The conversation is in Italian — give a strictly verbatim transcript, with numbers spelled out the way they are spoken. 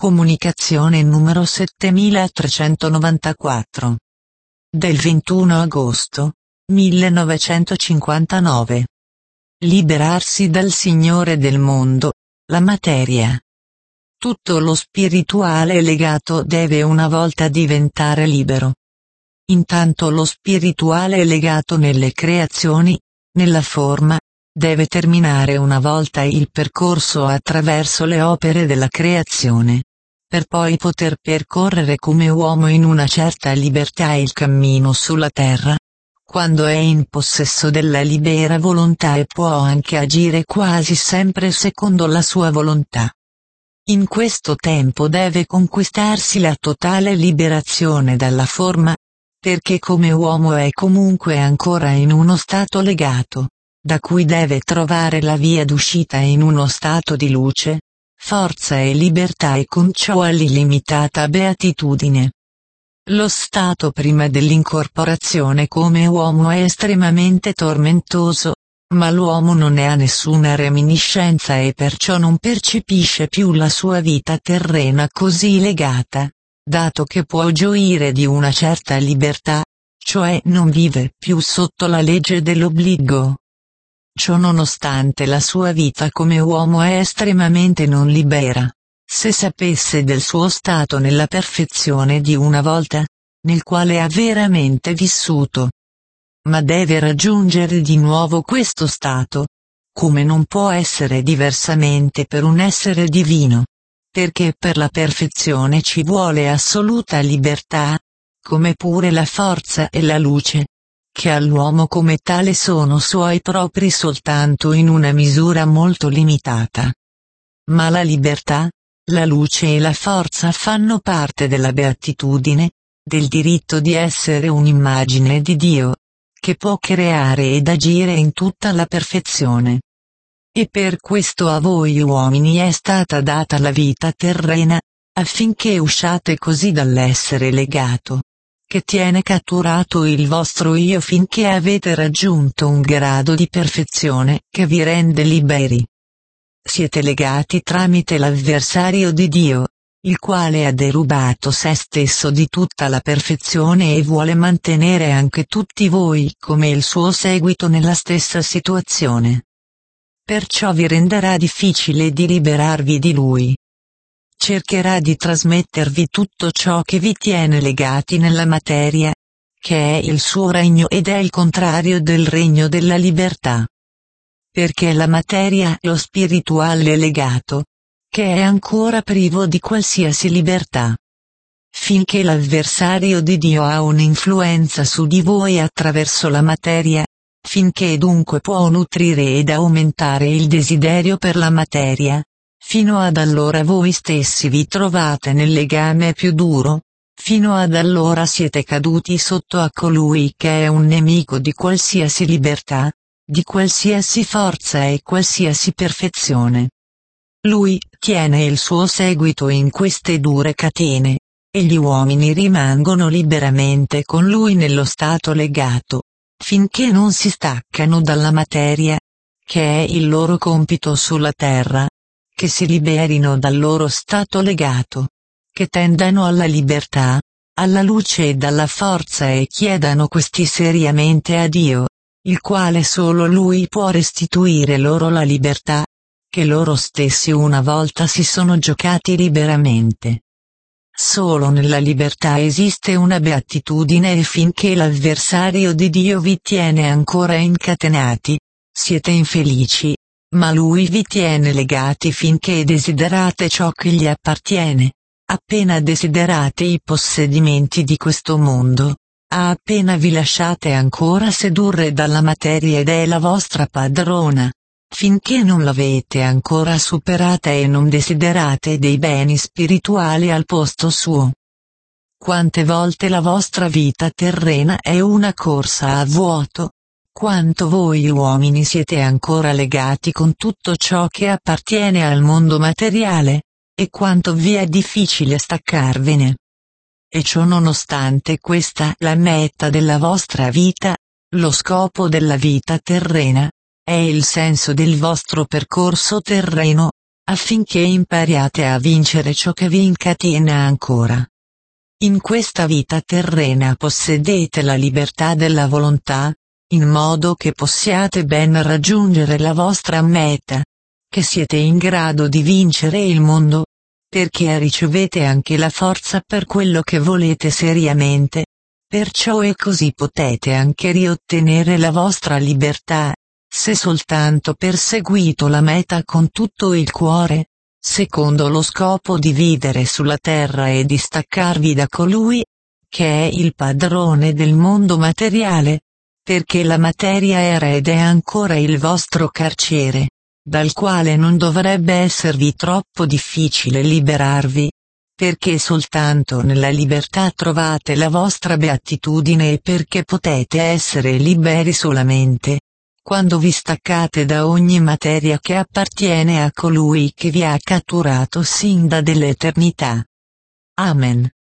Comunicazione numero settemilatrecentonovantaquattro. Del ventuno agosto millenovecentocinquantanove. Liberarsi dal Signore del mondo, la materia. Tutto lo spirituale legato deve una volta diventare libero. Intanto lo spirituale legato nelle creazioni, nella forma, deve terminare una volta il percorso attraverso le opere della creazione, per poi poter percorrere come uomo in una certa libertà il cammino sulla terra, quando è in possesso della libera volontà e può anche agire quasi sempre secondo la sua volontà. In questo tempo deve conquistarsi la totale liberazione dalla forma, perché come uomo è comunque ancora in uno stato legato, da cui deve trovare la via d'uscita in uno stato di luce, forza e libertà e con ciò all'illimitata beatitudine. Lo stato prima dell'incorporazione come uomo è estremamente tormentoso, ma l'uomo non ne ha nessuna reminiscenza e perciò non percepisce più la sua vita terrena così legata, dato che può gioire di una certa libertà, cioè non vive più sotto la legge dell'obbligo. Ciò nonostante la sua vita come uomo è estremamente non libera. Se sapesse del suo stato nella perfezione di una volta, nel quale ha veramente vissuto. Ma deve raggiungere di nuovo questo stato, come non può essere diversamente per un essere divino, perché per la perfezione ci vuole assoluta libertà, come pure la forza e la luce, che all'uomo come tale sono suoi propri soltanto in una misura molto limitata. Ma la libertà, la luce e la forza fanno parte della beatitudine, del diritto di essere un'immagine di Dio, che può creare ed agire in tutta la perfezione. E per questo a voi uomini è stata data la vita terrena, affinché usciate così dall'essere legato, che tiene catturato il vostro io finché avete raggiunto un grado di perfezione che vi rende liberi. Siete legati tramite l'avversario di Dio, il quale ha derubato se stesso di tutta la perfezione e vuole mantenere anche tutti voi come il suo seguito nella stessa situazione. Perciò vi renderà difficile di liberarvi di lui. Cercherà di trasmettervi tutto ciò che vi tiene legati nella materia, che è il suo regno ed è il contrario del regno della libertà. Perché la materia è lo spirituale legato, che è ancora privo di qualsiasi libertà. Finché l'avversario di Dio ha un'influenza su di voi attraverso la materia, finché dunque può nutrire ed aumentare il desiderio per la materia, fino ad allora voi stessi vi trovate nel legame più duro, fino ad allora siete caduti sotto a colui che è un nemico di qualsiasi libertà, di qualsiasi forza e qualsiasi perfezione. Lui tiene il suo seguito in queste dure catene, e gli uomini rimangono liberamente con lui nello stato legato, finché non si staccano dalla materia, che è il loro compito sulla terra, che si liberino dal loro stato legato, che tendano alla libertà, alla luce e alla forza e chiedano questi seriamente a Dio, il quale solo Lui può restituire loro la libertà, che loro stessi una volta si sono giocati liberamente. Solo nella libertà esiste una beatitudine e finché l'avversario di Dio vi tiene ancora incatenati, siete infelici, ma Lui vi tiene legati finché desiderate ciò che gli appartiene. Appena desiderate i possedimenti di questo mondo, appena vi lasciate ancora sedurre dalla materia ed è la vostra padrona. Finché non l'avete ancora superata e non desiderate dei beni spirituali al posto suo. Quante volte la vostra vita terrena è una corsa a vuoto, quanto voi uomini siete ancora legati con tutto ciò che appartiene al mondo materiale, e quanto vi è difficile staccarvene. E ciò nonostante questa la meta della vostra vita, lo scopo della vita terrena, è il senso del vostro percorso terreno, affinché impariate a vincere ciò che vi incatena ancora. In questa vita terrena possedete la libertà della volontà, in modo che possiate ben raggiungere la vostra meta, che siete in grado di vincere il mondo, perché ricevete anche la forza per quello che volete seriamente, perciò e così potete anche riottenere la vostra libertà, se soltanto perseguito la meta con tutto il cuore, secondo lo scopo di vivere sulla terra e di staccarvi da colui, che è il padrone del mondo materiale, perché la materia era ed è ancora il vostro carcere, dal quale non dovrebbe esservi troppo difficile liberarvi, perché soltanto nella libertà trovate la vostra beatitudine e perché potete essere liberi solamente quando vi staccate da ogni materia che appartiene a colui che vi ha catturato sin da dell'eternità. Amen.